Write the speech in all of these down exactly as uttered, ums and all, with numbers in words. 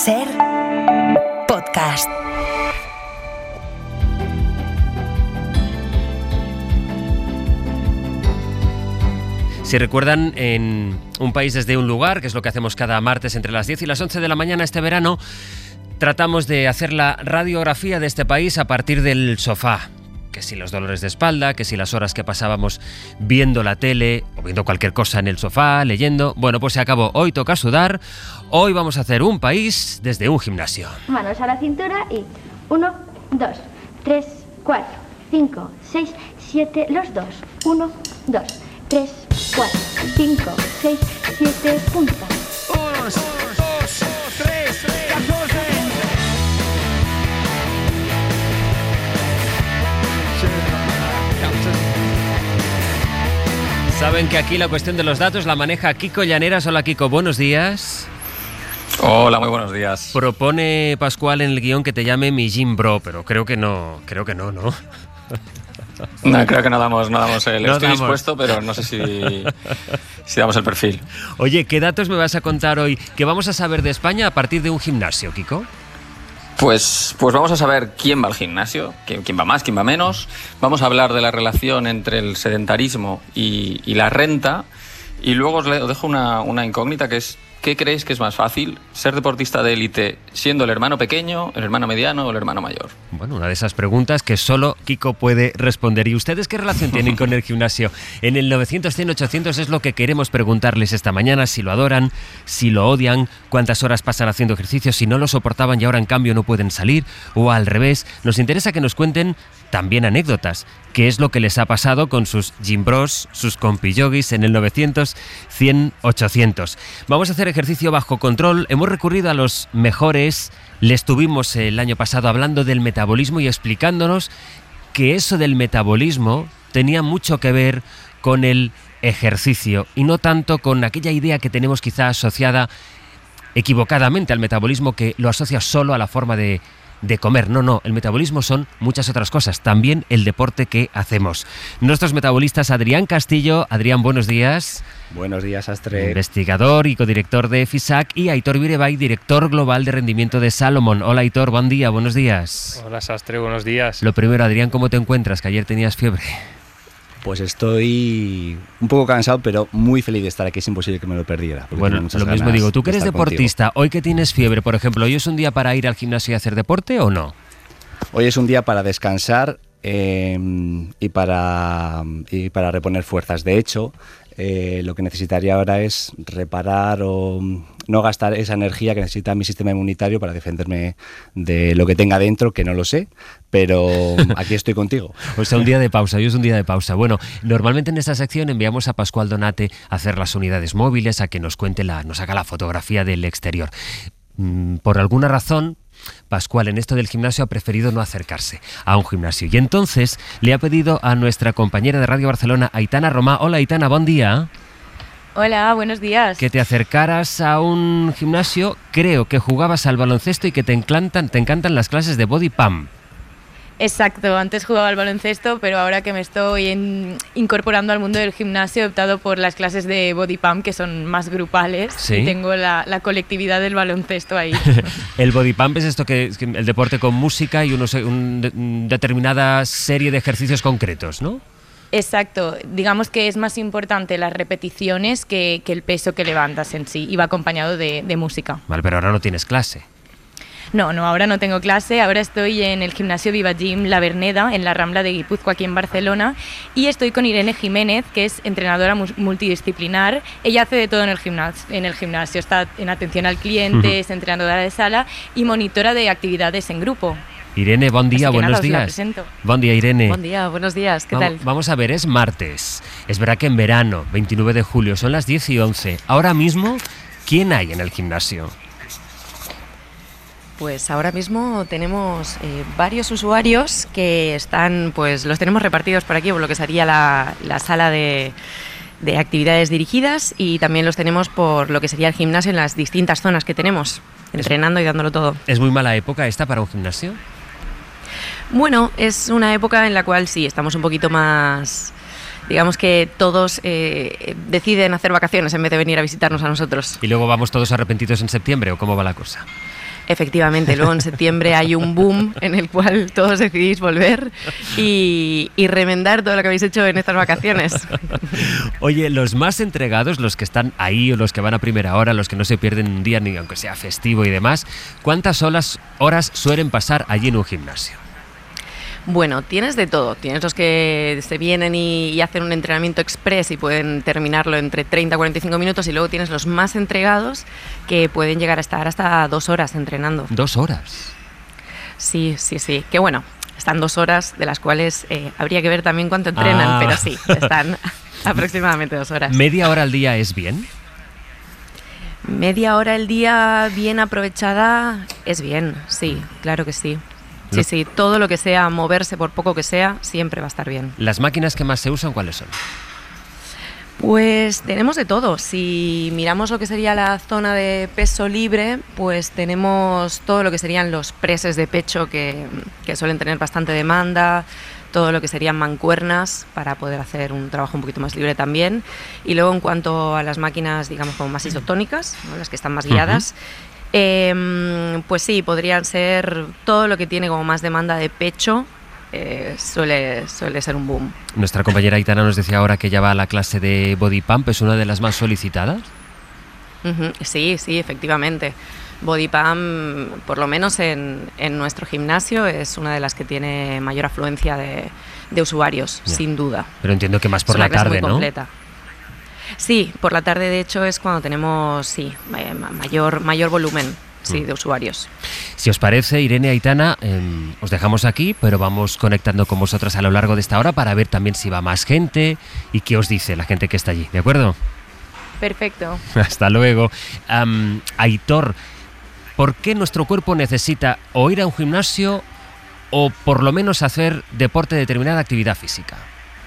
Ser podcast. Si recuerdan, en Un país desde un lugar, que es lo que hacemos cada martes entre las diez y las once de la mañana este verano, tratamos de hacer la radiografía de este país a partir del sofá. Que si los dolores de espalda, que si las horas que pasábamos viendo la tele o viendo cualquier cosa en el sofá, leyendo. Bueno, pues se acabó. Hoy toca sudar. Hoy vamos a hacer un país desde un gimnasio. Manos a la cintura y uno, dos, tres, cuatro, cinco, seis, siete, los dos. Uno, dos, tres, cuatro, cinco, seis, siete, puntas. Uno, dos, tres, catorce. Saben que aquí la cuestión de los datos la maneja Kiko Llaneras. Hola Kiko, buenos días. Hola, muy buenos días. Propone Pascual en el guión que te llame mi gym bro, pero creo que no, creo que no, ¿no? No, creo que no damos, no damos el... No Estoy damos. dispuesto, pero no sé si, si damos el perfil. Oye, ¿qué datos me vas a contar hoy? ¿Qué vamos a saber de España a partir de un gimnasio, Kiko? Pues, pues vamos a saber quién va al gimnasio, quién, quién va más, quién va menos. Vamos a hablar de la relación entre el sedentarismo y, y la renta. Y luego os, le, os dejo una, una incógnita, que es: ¿qué creéis que es más fácil? ¿Ser deportista de élite siendo el hermano pequeño, el hermano mediano o el hermano mayor? Bueno, una de esas preguntas que solo Kiko puede responder. ¿Y ustedes qué relación tienen con el gimnasio? En el novecientos, cien, ochocientos es lo que queremos preguntarles esta mañana. Si lo adoran, si lo odian, cuántas horas pasan haciendo ejercicio, si no lo soportaban y ahora en cambio no pueden salir, o al revés. Nos interesa que nos cuenten también anécdotas. ¿Qué es lo que les ha pasado con sus gym bros, sus compiyogis en el novecientos, cien, ochocientos? Vamos a hacer ejercicio bajo control. Hemos recurrido a los mejores. Les tuvimos el año pasado hablando del metabolismo y explicándonos que eso del metabolismo tenía mucho que ver con el ejercicio y no tanto con aquella idea que tenemos quizá asociada equivocadamente al metabolismo, que lo asocia solo a la forma de de comer. No, no, el metabolismo son muchas otras cosas, también el deporte que hacemos. Nuestros metabolistas, Adrián Castillo. Adrián, buenos días. Buenos días, Astre. Investigador y codirector de FISAC, y Aitor Virebay, director global de rendimiento de Salomon. Hola Aitor, buen día, buenos días. Hola Sastre, buenos días. Lo primero, Adrián, ¿cómo te encuentras? Que ayer tenías fiebre. Pues estoy un poco cansado, pero muy feliz de estar aquí. Es imposible que me lo perdiera. Bueno, lo mismo digo. Tú que eres deportista, contigo. Hoy que tienes fiebre, por ejemplo, ¿hoy es un día para ir al gimnasio y hacer deporte o no? Hoy es un día para descansar eh, y, para, y para reponer fuerzas. De hecho, eh, lo que necesitaría ahora es reparar o no gastar esa energía que necesita mi sistema inmunitario para defenderme de lo que tenga dentro, que no lo sé, pero aquí estoy contigo. O sea, un día de pausa, hoy es un día de pausa. Bueno, normalmente en esta sección enviamos a Pascual Donate a hacer las unidades móviles, a que nos cuente, la, nos haga la fotografía del exterior. Mm, por alguna razón, Pascual en esto del gimnasio ha preferido no acercarse a un gimnasio. Y entonces le ha pedido a nuestra compañera de Radio Barcelona, Aitana Romà. Hola Aitana, buen día. Hola, buenos días. Que te acercaras a un gimnasio, creo que jugabas al baloncesto y que te encantan, te encantan las clases de body pump. Exacto, antes jugaba al baloncesto, pero ahora que me estoy en, incorporando al mundo del gimnasio he optado por las clases de body pump, que son más grupales. ¿Sí? Y tengo la, la colectividad del baloncesto ahí. El body pump es esto que es el deporte con música y unos, un, un determinada serie de ejercicios concretos, ¿no? Exacto, digamos que es más importante las repeticiones que, que el peso que levantas en sí, y va acompañado de, de música. Vale, pero ahora no tienes clase. No, no, ahora no tengo clase, ahora estoy en el gimnasio Viva Gym La Verneda, en la Rambla de Guipúzcoa, aquí en Barcelona, y estoy con Irene Jiménez, que es entrenadora multidisciplinar. Ella hace de todo en el gimnasio, en el gimnasio. Está en atención al cliente, uh-huh. es entrenadora de sala y monitora de actividades en grupo. Irene, buen día, buenos nada, días. Buen día, Irene. Buen día, buenos días, ¿qué vamos, tal? Vamos a ver, es martes. Es verdad que en verano, veintinueve de julio, son las diez y once. Ahora mismo, ¿quién hay en el gimnasio? Pues ahora mismo tenemos eh, varios usuarios que están, pues los tenemos repartidos por aquí, por lo que sería la, la sala de, de actividades dirigidas, y también los tenemos por lo que sería el gimnasio en las distintas zonas que tenemos, entrenando y dándolo todo. ¿Es muy mala época esta para un gimnasio? Bueno, es una época en la cual sí, estamos un poquito más... Digamos que todos eh, deciden hacer vacaciones en vez de venir a visitarnos a nosotros. ¿Y luego vamos todos arrepentidos en septiembre o cómo va la cosa? Efectivamente, luego en septiembre hay un boom en el cual todos decidís volver y, y remendar todo lo que habéis hecho en estas vacaciones. Oye, los más entregados, los que están ahí o los que van a primera hora, los que no se pierden un día ni aunque sea festivo y demás, ¿cuántas horas, horas suelen pasar allí en un gimnasio? Bueno, tienes de todo. Tienes los que se vienen y, y hacen un entrenamiento express y pueden terminarlo entre treinta a cuarenta y cinco minutos, y luego tienes los más entregados que pueden llegar a estar hasta dos horas entrenando. ¿Dos horas? Sí, sí, sí. Que bueno, están dos horas, de las cuales eh, habría que ver también cuánto entrenan, ah. pero sí, están aproximadamente dos horas. ¿Media hora al día es bien? Media hora al día bien aprovechada es bien, sí, claro que sí. Sí, sí, todo lo que sea moverse, por poco que sea, siempre va a estar bien. ¿Las máquinas que más se usan cuáles son? Pues tenemos de todo. Si miramos lo que sería la zona de peso libre, pues tenemos todo lo que serían los preses de pecho que, que suelen tener bastante demanda, todo lo que serían mancuernas para poder hacer un trabajo un poquito más libre también. Y luego en cuanto a las máquinas, digamos, como más isotónicas, ¿no?, las que están más guiadas, uh-huh. Eh, pues sí, podrían ser todo lo que tiene como más demanda de pecho, eh, suele, suele ser un boom. Nuestra compañera Aitana nos decía ahora que ya va a la clase de Body Pump, ¿es una de las más solicitadas? Uh-huh. Sí, sí, efectivamente. Body Pump, por lo menos en, en nuestro gimnasio, es una de las que tiene mayor afluencia de, de usuarios, yeah. sin duda. Pero entiendo que más por la tarde, ¿no? Completa. Sí, por la tarde de hecho es cuando tenemos sí, mayor, mayor volumen sí, de usuarios. Si os parece, Irene, Aitana, eh, os dejamos aquí, pero vamos conectando con vosotras a lo largo de esta hora para ver también si va más gente y qué os dice la gente que está allí, ¿de acuerdo? Perfecto. Hasta luego. Um, Aitor, ¿por qué nuestro cuerpo necesita o ir a un gimnasio o por lo menos hacer deporte de determinada actividad física?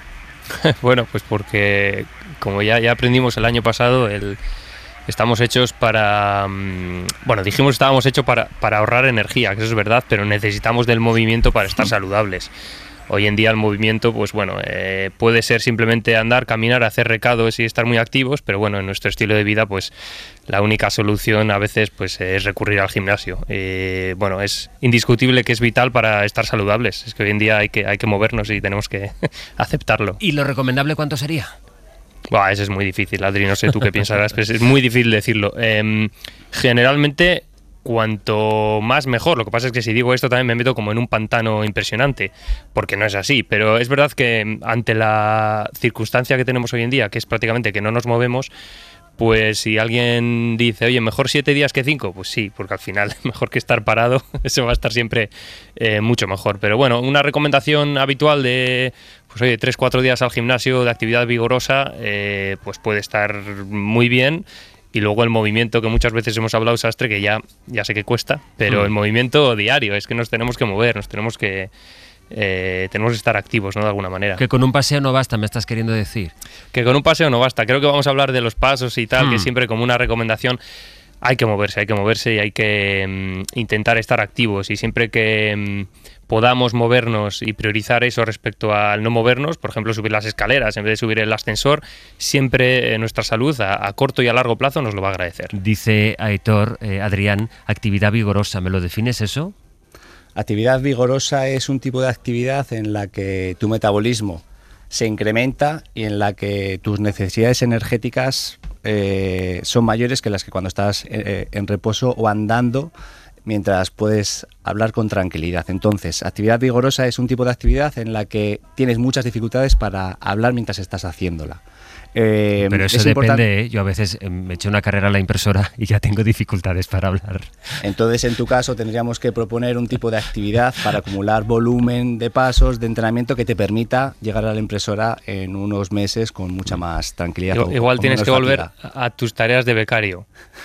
Bueno, pues porque como ya, ya aprendimos el año pasado, el, estamos hechos para... Bueno, dijimos que estábamos hechos para, para ahorrar energía, que eso es verdad, pero necesitamos del movimiento para estar saludables. Hoy en día el movimiento, pues bueno, eh, puede ser simplemente andar, caminar, hacer recados y estar muy activos, pero bueno, en nuestro estilo de vida, pues la única solución a veces pues es recurrir al gimnasio. Eh, bueno, es indiscutible que es vital para estar saludables. Es que hoy en día hay que, hay que movernos y tenemos que aceptarlo. ¿Y lo recomendable cuánto sería? Buah, eso es muy difícil, Adri, no sé tú qué piensas, pero es muy difícil decirlo. Eh, generalmente... Cuanto más mejor. Lo que pasa es que si digo esto también me meto como en un pantano impresionante, porque no es así, pero es verdad que ante la circunstancia que tenemos hoy en día, que es prácticamente que no nos movemos, pues si alguien dice, oye, mejor siete días que cinco, pues sí, porque al final mejor que estar parado, eso va a estar siempre eh, mucho mejor. Pero bueno, una recomendación habitual de, pues oye, tres, cuatro días al gimnasio de actividad vigorosa, eh, pues puede estar muy bien. Y luego el movimiento, que muchas veces hemos hablado, Sastre, que ya, ya sé que cuesta, pero mm. el movimiento diario, es que nos tenemos que mover, nos tenemos que eh, tenemos que estar activos, ¿no?, de alguna manera. Que con un paseo no basta, me estás queriendo decir. Que con un paseo no basta. Creo que vamos a hablar de los pasos y tal, mm. que siempre como una recomendación hay que moverse, hay que moverse y hay que um, intentar estar activos. Y siempre que um, podamos movernos y priorizar eso respecto al no movernos, por ejemplo, subir las escaleras en vez de subir el ascensor, siempre eh, nuestra salud a, a corto y a largo plazo nos lo va a agradecer. Dice Aitor, eh, Adrián, actividad vigorosa, ¿me lo defines eso? Actividad vigorosa es un tipo de actividad en la que tu metabolismo se incrementa y en la que tus necesidades energéticas eh, son mayores que las que cuando estás eh, en reposo o andando, mientras puedes hablar con tranquilidad. Entonces, actividad vigorosa es un tipo de actividad en la que tienes muchas dificultades para hablar mientras estás haciéndola. Eh, Pero eso depende, ¿eh? Yo a veces eh, me echo una carrera a la impresora y ya tengo dificultades para hablar. Entonces, en tu caso, tendríamos que proponer un tipo de actividad para acumular volumen de pasos, de entrenamiento que te permita llegar a la impresora en unos meses con mucha más tranquilidad. Igual, o, igual tienes que volver a, fatiga. a tus tareas de becario.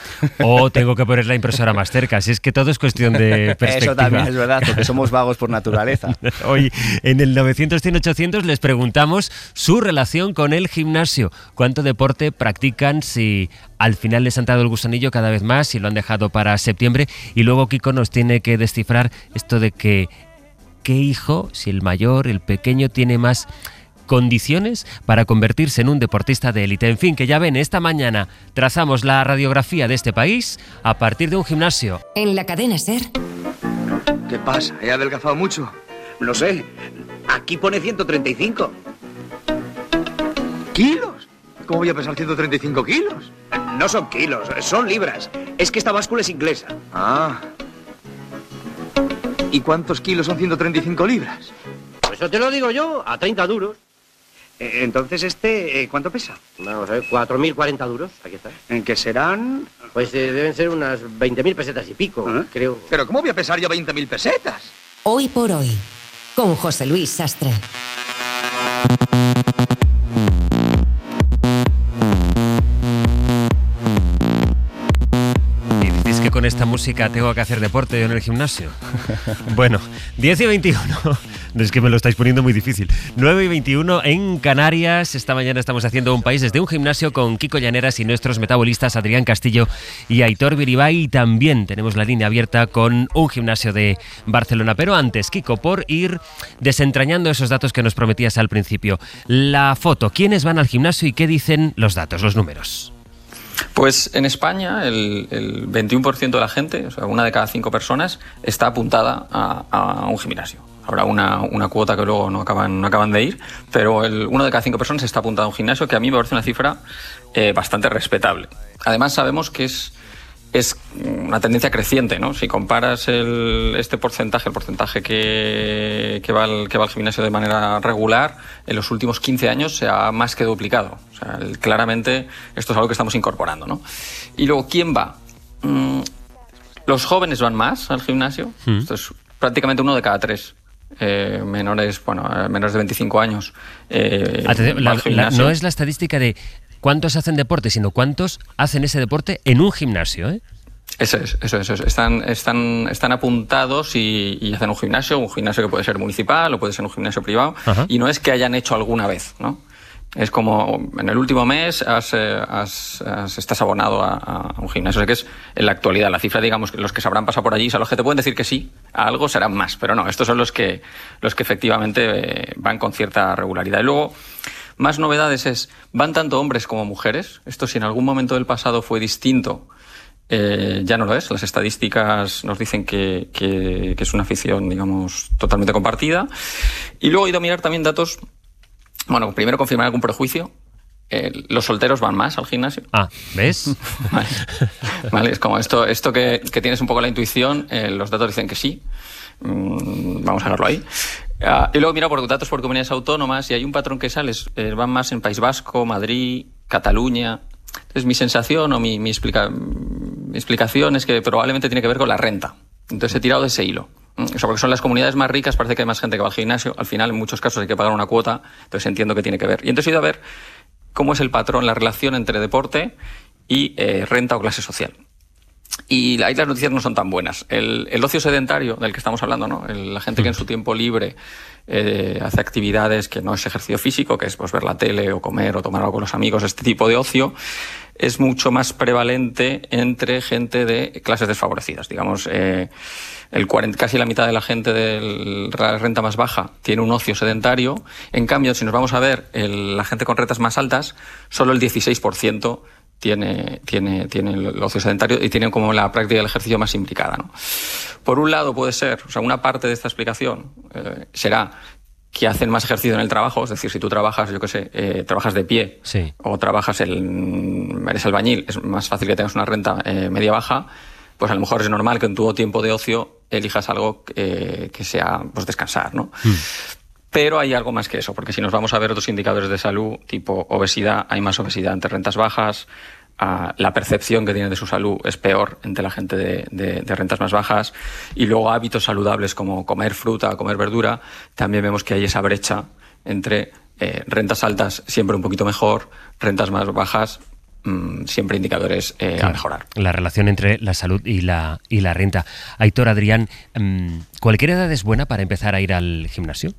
O tengo que poner la impresora más cerca. Si es que todo es cuestión de perspectiva. Eso también es verdad, porque somos vagos por naturaleza. Hoy, en el novecientos, cien, ochocientos, les preguntamos su relación con el gimnasio. ¿Cuánto deporte practican? Si al final les han dado el gusanillo cada vez más, si lo han dejado para septiembre. Y luego Kiko nos tiene que descifrar esto de que qué hijo, si el mayor, el pequeño, tiene más condiciones para convertirse en un deportista de élite. En fin, que ya ven, esta mañana trazamos la radiografía de este país a partir de un gimnasio. En la cadena SER. ¿Qué pasa? ¿He adelgazado mucho? No sé. Aquí pone ciento treinta y cinco. ¿Kilos? ¿Cómo voy a pesar ciento treinta y cinco kilos? No son kilos, son libras. Es que esta báscula es inglesa. Ah. ¿Y cuántos kilos son ciento treinta y cinco libras? Pues eso te lo digo yo, a treinta duros. Eh, entonces, este, eh, ¿cuánto pesa? Vamos a ver, cuatro mil cuarenta duros, aquí está. ¿En qué serán? Pues eh, deben ser unas veinte mil pesetas y pico, ¿eh? Creo. ¿Pero cómo voy a pesar yo veinte mil pesetas? Hoy por hoy, con José Luis Sastre. Que con esta música tengo que hacer deporte en el gimnasio. Bueno, diez y veintiuno. Es que me lo estáis poniendo muy difícil. nueve y veintiuno en Canarias. Esta mañana estamos haciendo un país desde un gimnasio con Kiko Llaneras y nuestros metabolistas Adrián Castillo y Aitor Biribay. Y también tenemos la línea abierta con un gimnasio de Barcelona. Pero antes, Kiko, por ir desentrañando esos datos que nos prometías al principio. La foto, ¿quiénes van al gimnasio y qué dicen los datos, los números? Pues en España el, el veintiuno por ciento de la gente, o sea, una de cada cinco personas, está apuntada a, a un gimnasio. Habrá una, una cuota que luego no acaban, no acaban de ir, pero el, uno de cada cinco personas está apuntado a un gimnasio, que a mí me parece una cifra eh, bastante respetable. Además sabemos que es, es una tendencia creciente, ¿no? Si comparas el, este porcentaje, el porcentaje que, que, va al, que va al gimnasio de manera regular, en los últimos quince años se ha más que duplicado. O sea, el, claramente esto es algo que estamos incorporando, ¿no? Y luego, ¿quién va? Mm, los jóvenes van más al gimnasio. Mm. Esto es prácticamente uno de cada tres. Eh, menores, bueno, menores de veinticinco años. Eh, Atención, la, la, no es la estadística de cuántos hacen deporte, sino cuántos hacen ese deporte en un gimnasio, ¿eh? Eso es, eso es, eso es. Están, están, están apuntados y, y hacen un gimnasio, un gimnasio que puede ser municipal o puede ser un gimnasio privado. Ajá. Y no es que hayan hecho alguna vez, ¿no? Es como en el último mes has, has, has, estás abonado a, a un gimnasio. O sea que es en la actualidad. La cifra, digamos, que los que se habrán pasado por allí son los que te pueden decir que sí, a algo serán más. Pero no, estos son los que, los que efectivamente van con cierta regularidad. Y luego, más novedades es, van tanto hombres como mujeres. Esto si en algún momento del pasado fue distinto, eh, ya no lo es. Las estadísticas nos dicen que, que, que es una afición, digamos, totalmente compartida. Y luego he ido a mirar también datos. Bueno, primero confirmar algún prejuicio. Eh, los solteros van más al gimnasio. Ah, ¿ves? Vale, vale, es como esto, esto que, que tienes un poco la intuición, eh, los datos dicen que sí. Mm, vamos a verlo ahí. Uh, y luego mira por datos por comunidades autónomas y hay un patrón que sale, eh, van más en País Vasco, Madrid, Cataluña. Entonces mi sensación o mi, mi, explica, mi explicación es que probablemente tiene que ver con la renta. Entonces he tirado de ese hilo. O sea, porque son las comunidades más ricas, parece que hay más gente que va al gimnasio. Al final, en muchos casos, hay que pagar una cuota. Entonces entiendo que tiene que ver. Y entonces he ido a ver cómo es el patrón, la relación entre deporte y eh, renta o clase social. Y ahí las noticias no son tan buenas. El, el ocio sedentario del que estamos hablando, ¿no? El, la gente que en su tiempo libre eh, hace actividades que no es ejercicio físico, que es pues, ver la tele o comer o tomar algo con los amigos, este tipo de ocio, es mucho más prevalente entre gente de clases desfavorecidas. Digamos, eh, el cuarenta, casi la mitad de la gente de la renta más baja tiene un ocio sedentario. En cambio, si nos vamos a ver el, la gente con rentas más altas, solo el dieciséis por ciento tiene, tiene, tiene el ocio sedentario y tiene como la práctica del ejercicio más implicada, ¿no? Por un lado puede ser, o sea, una parte de esta explicación eh, será que hacen más ejercicio en el trabajo, es decir, si tú trabajas, yo qué sé, eh, trabajas de pie sí. o trabajas, el, eres albañil, es más fácil que tengas una renta eh, media-baja, pues a lo mejor es normal que en tu tiempo de ocio elijas algo eh, que sea pues descansar, ¿no? Mm. Pero hay algo más que eso, porque si nos vamos a ver otros indicadores de salud, tipo obesidad, hay más obesidad entre rentas bajas, uh, la percepción que tienen de su salud es peor entre la gente de, de, de rentas más bajas, y luego hábitos saludables como comer fruta, comer verdura, también vemos que hay esa brecha entre eh, rentas altas siempre un poquito mejor, rentas más bajas mmm, siempre indicadores eh, claro, a mejorar. La relación entre la salud y la, y la renta. Aitor, Adrián, mmm, ¿cualquier edad es buena para empezar a ir al gimnasio?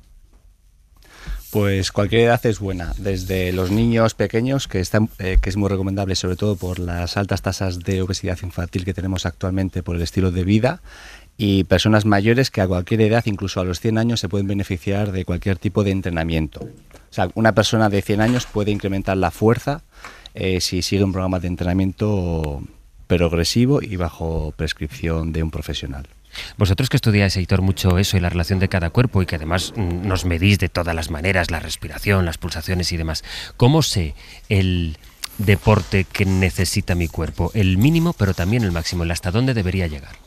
Pues cualquier edad es buena, desde los niños pequeños, que, están, eh, que es muy recomendable, sobre todo por las altas tasas de obesidad infantil que tenemos actualmente por el estilo de vida, y personas mayores que a cualquier edad, incluso a los cien años, se pueden beneficiar de cualquier tipo de entrenamiento. O sea, una persona de cien años puede incrementar la fuerza eh, si sigue un programa de entrenamiento progresivo y bajo prescripción de un profesional. Vosotros que estudiáis, Aitor, mucho eso y la relación de cada cuerpo y que además nos medís de todas las maneras, la respiración, las pulsaciones y demás, ¿cómo sé el deporte que necesita mi cuerpo? El mínimo, pero también el máximo, el hasta dónde debería llegar.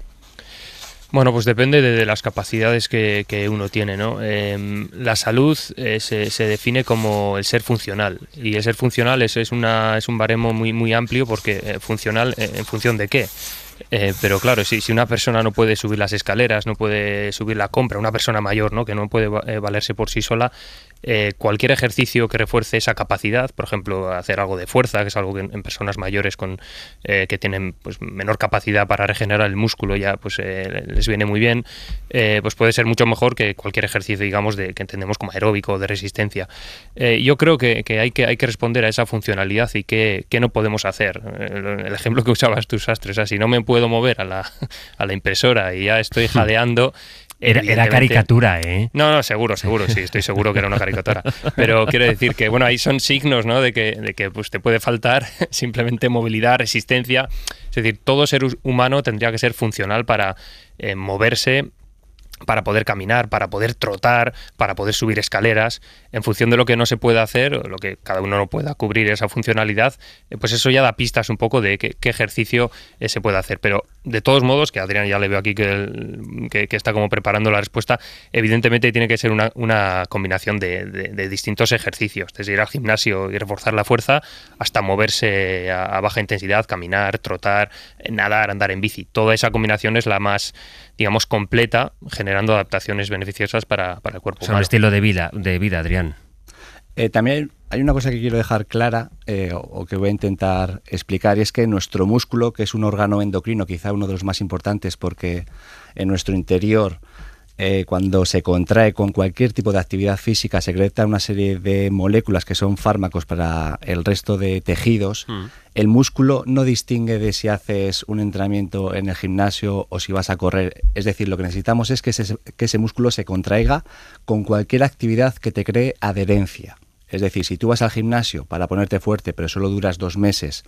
Bueno, pues depende de, de las capacidades que, que uno tiene, ¿no? Eh, la salud eh, se, se define como el ser funcional, y el ser funcional es, es, una, es un baremo muy, muy amplio, porque eh, funcional eh, ¿en función de qué? Eh, pero claro, si, si una persona no puede subir las escaleras, no puede subir la compra, una persona mayor, ¿no?, que no puede eh, valerse por sí sola, eh, cualquier ejercicio que refuerce esa capacidad, por ejemplo, hacer algo de fuerza, que es algo que en, en personas mayores con eh, que tienen pues menor capacidad para regenerar el músculo, ya pues eh, les viene muy bien, eh, pues puede ser mucho mejor que cualquier ejercicio, digamos, de que entendemos como aeróbico o de resistencia. Eh, yo creo que, que, hay que hay que responder a esa funcionalidad y qué, qué no podemos hacer. El, el ejemplo que usabas tú, Sastre, o sea, si no me puedo mover a la, a la impresora y ya estoy jadeando. Era, era caricatura, ¿eh? No, no, seguro, seguro, sí, estoy seguro que era una caricatura. Pero quiero decir que, bueno, ahí son signos, ¿no?, de que, de que pues, te puede faltar simplemente movilidad, resistencia. Es decir, todo ser humano tendría que ser funcional para eh, moverse, para poder caminar, para poder trotar, para poder subir escaleras. En función de lo que no se pueda hacer, o lo que cada uno no pueda cubrir esa funcionalidad, eh, pues eso ya da pistas un poco de qué, qué ejercicio eh, se puede hacer. Pero de todos modos, que Adrián ya le veo aquí que, el, que, que está como preparando la respuesta, evidentemente tiene que ser una, una combinación de, de, de distintos ejercicios, desde ir al gimnasio y reforzar la fuerza, hasta moverse a, a baja intensidad, caminar, trotar, nadar, andar en bici. Toda esa combinación es la más, digamos, completa, generando adaptaciones beneficiosas para, para el cuerpo o sea, humano. un estilo de vida, de vida, Adrián. Eh, también hay una cosa que quiero dejar clara eh, o, o que voy a intentar explicar, y es que nuestro músculo, que es un órgano endocrino, quizá uno de los más importantes, porque en nuestro interior, eh, cuando se contrae con cualquier tipo de actividad física, secreta una serie de moléculas que son fármacos para el resto de tejidos. Mm. El músculo no distingue de si haces un entrenamiento en el gimnasio o si vas a correr. Es decir, lo que necesitamos es que ese, que ese músculo se contraiga con cualquier actividad que te cree adherencia. Es decir, si tú vas al gimnasio para ponerte fuerte, pero solo duras dos meses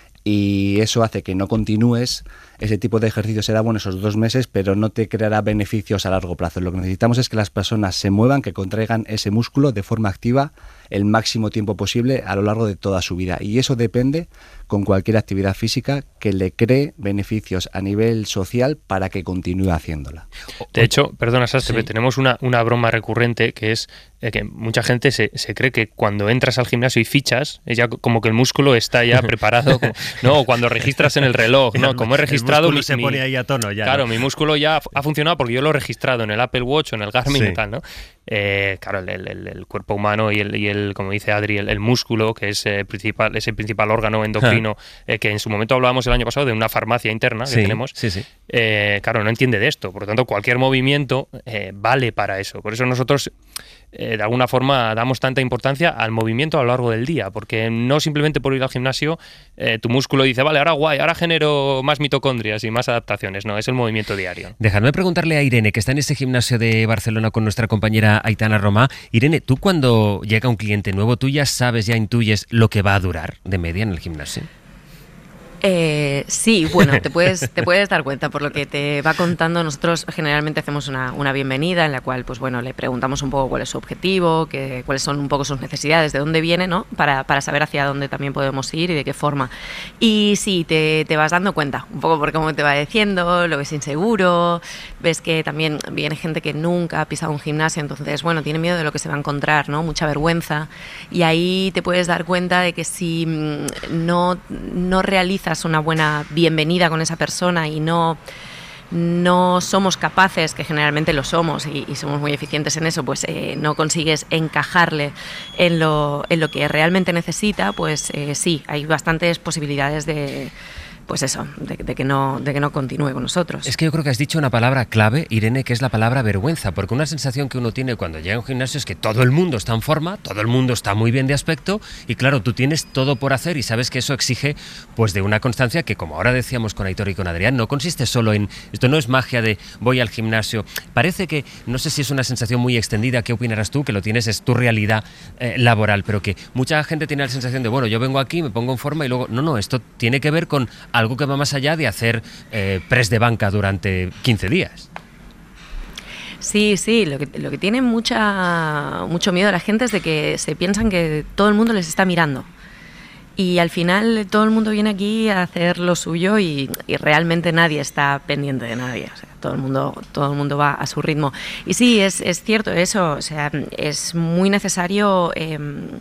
y eso hace que no continúes, ese tipo de ejercicio será bueno esos dos meses, pero no te creará beneficios a largo plazo. Lo que necesitamos es que las personas se muevan, que contraigan ese músculo de forma activa el máximo tiempo posible a lo largo de toda su vida. Y eso depende con cualquier actividad física que le cree beneficios a nivel social para que continúe haciéndola. De hecho, perdona, Sastre, sí. tenemos una, una broma recurrente que es eh, que mucha gente se, se cree que cuando entras al gimnasio y fichas, es ya como que el músculo está ya preparado. Como, no, cuando registras en el reloj, no, como he registrado... El músculo mi, se mi, pone ahí a tono ya. Claro, ¿no? mi músculo ya ha funcionado porque yo lo he registrado en el Apple Watch o en el Garmin Sí. y tal, ¿no? Eh, claro, el, el, el cuerpo humano y el, y el como dice Adri, el, el músculo, que es, eh, principal, es el principal órgano endocrino, eh, que en su momento hablábamos el año pasado de una farmacia interna que Sí, tenemos, sí, sí. eh, claro, no entiende de esto. Por lo tanto, cualquier movimiento eh, vale para eso. Por eso nosotros, eh, de alguna forma, damos tanta importancia al movimiento a lo largo del día, porque no simplemente por ir al gimnasio eh, tu músculo dice, vale, ahora guay, ahora genero más mitocondrias y más adaptaciones. No, es el movimiento diario. Dejadme preguntarle a Irene, que está en ese gimnasio de Barcelona con nuestra compañera Aitana Romá. Irene, tú cuando llega un cliente nuevo, ¿tú ya sabes, ya intuyes lo que va a durar de media en el gimnasio? Eh, sí, bueno, te puedes, te puedes dar cuenta por lo que te va contando. Nosotros generalmente hacemos una, una bienvenida en la cual, pues bueno, le preguntamos un poco cuál es su objetivo, que, cuáles son un poco sus necesidades, de dónde viene, ¿no? Para, para saber hacia dónde también podemos ir y de qué forma. Y sí, te, te vas dando cuenta un poco por cómo te va diciendo, lo ves inseguro, ves que también viene gente que nunca ha pisado un gimnasio, entonces, bueno, tiene miedo de lo que se va a encontrar, ¿no? Mucha vergüenza. Y ahí te puedes dar cuenta de que si no, no realizas una buena bienvenida con esa persona y no, no somos capaces, que generalmente lo somos y, y somos muy eficientes en eso, pues eh, no consigues encajarle en lo, en lo que realmente necesita, pues eh, sí, hay bastantes posibilidades de, pues eso, de, de, que no, de que no continúe con nosotros. Es que yo creo que has dicho una palabra clave, Irene, que es la palabra vergüenza, porque una sensación que uno tiene cuando llega a un gimnasio es que todo el mundo está en forma, todo el mundo está muy bien de aspecto y claro, tú tienes todo por hacer y sabes que eso exige pues de una constancia que, como ahora decíamos con Aitor y con Adrián, no consiste solo en, esto no es magia de voy al gimnasio, parece que, no sé si es una sensación muy extendida, ¿qué opinarás tú? Que lo tienes, es tu realidad eh, laboral, pero que mucha gente tiene la sensación de, bueno, yo vengo aquí, me pongo en forma y luego, no, no, esto tiene que ver con algo que va más allá de hacer eh, press de banca durante quince días. Sí, sí, lo que, lo que tiene mucha, mucho miedo a la gente es de que se piensan que todo el mundo les está mirando. Y al final todo el mundo viene aquí a hacer lo suyo y, y realmente nadie está pendiente de nadie. O sea, todo el mundo, todo el mundo va a su ritmo. Y sí, es, es cierto eso. O sea, es muy necesario eh,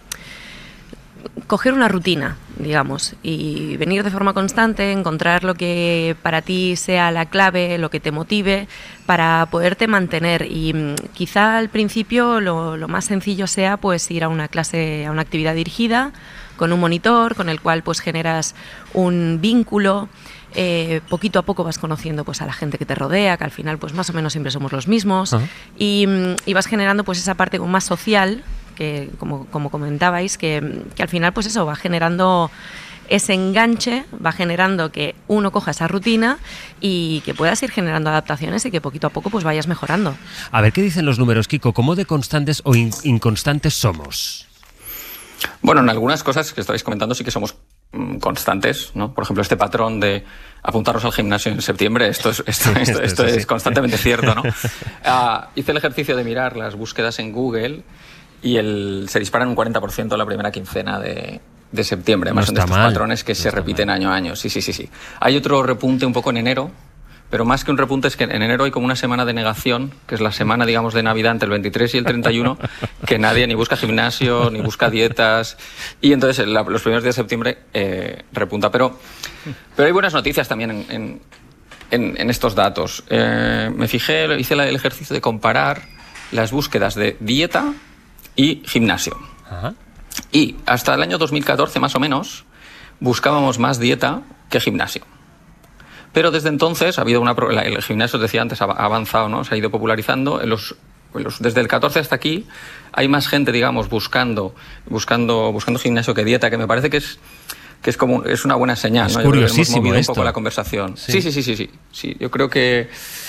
coger una rutina, digamos, y venir de forma constante, encontrar lo que para ti sea la clave, lo que te motive, para poderte mantener. Y mmm, quizá al principio lo, lo más sencillo sea pues ir a una clase, a una actividad dirigida, con un monitor, con el cual pues generas un vínculo. Eh, poquito a poco vas conociendo pues a la gente que te rodea, que al final pues más o menos siempre somos los mismos, uh-huh. y, y vas generando pues esa parte más social, que como, como comentabais, que, que al final pues eso va generando ese enganche, va generando que uno coja esa rutina y que puedas ir generando adaptaciones y que poquito a poco pues vayas mejorando. A ver, ¿qué dicen los números, Kiko? ¿Cómo de constantes o in- inconstantes somos? Bueno, en algunas cosas que estabais comentando sí que somos mmm, constantes, ¿no? Por ejemplo, este patrón de apuntarnos al gimnasio en septiembre, esto es, esto, esto, esto, esto es constantemente cierto, ¿no? Uh, hice el ejercicio de mirar las búsquedas en Google y el, se disparan un cuarenta por ciento la primera quincena de, de septiembre. Además, no son de estos mal. patrones que no se repiten mal. año a año. Sí, sí, sí, sí. Hay otro repunte un poco en enero, pero más que un repunte es que en enero hay como una semana de negación, que es la semana, digamos, de Navidad entre el veintitrés y el treinta y uno, que nadie ni busca gimnasio, ni busca dietas, y entonces la, los primeros días de septiembre eh, repunta. Pero, pero hay buenas noticias también en, en, en, en estos datos. Eh, me fijé, hice el ejercicio de comparar las búsquedas de dieta y gimnasio. Ajá. Y hasta el año dos mil catorce, más o menos, buscábamos más dieta que gimnasio. Pero desde entonces ha habido una... El gimnasio, os decía antes, ha avanzado, ¿no? Se ha ido popularizando. En los, en los, desde el catorce hasta aquí hay más gente, digamos, buscando buscando buscando gimnasio que dieta, que me parece que es que es como es una buena señal, es ¿no? curiosísimo. Hemos movido esto. un poco la conversación. Sí, sí, sí, sí, sí. sí. Yo creo que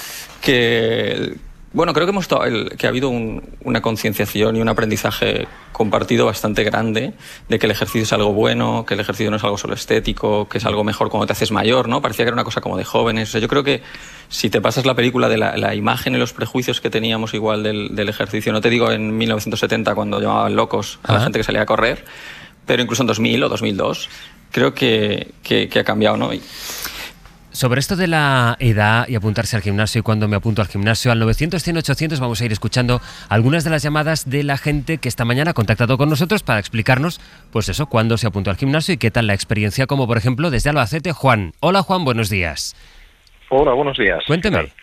que bueno, creo que hemos el, que ha habido un, una concienciación y un aprendizaje compartido bastante grande de que el ejercicio es algo bueno, que el ejercicio no es algo solo estético, que es algo mejor cuando te haces mayor, ¿no? Parecía que era una cosa como de jóvenes. O sea, yo creo que si te pasas la película de la, la imagen y los prejuicios que teníamos igual del, del ejercicio, no te digo en mil novecientos setenta cuando llamaban locos a la Ajá. gente que salía a correr, pero incluso en dos mil o dos mil dos, creo que, que, que ha cambiado, ¿no? Y, sobre esto de la edad y apuntarse al gimnasio y cuando me apunto al gimnasio, al novecientos, cien, ochocientos vamos a ir escuchando algunas de las llamadas de la gente que esta mañana ha contactado con nosotros para explicarnos, pues eso, cuándo se apuntó al gimnasio y qué tal la experiencia, como por ejemplo desde Albacete, Juan. Hola Juan, buenos días. Hola, buenos días. Cuénteme.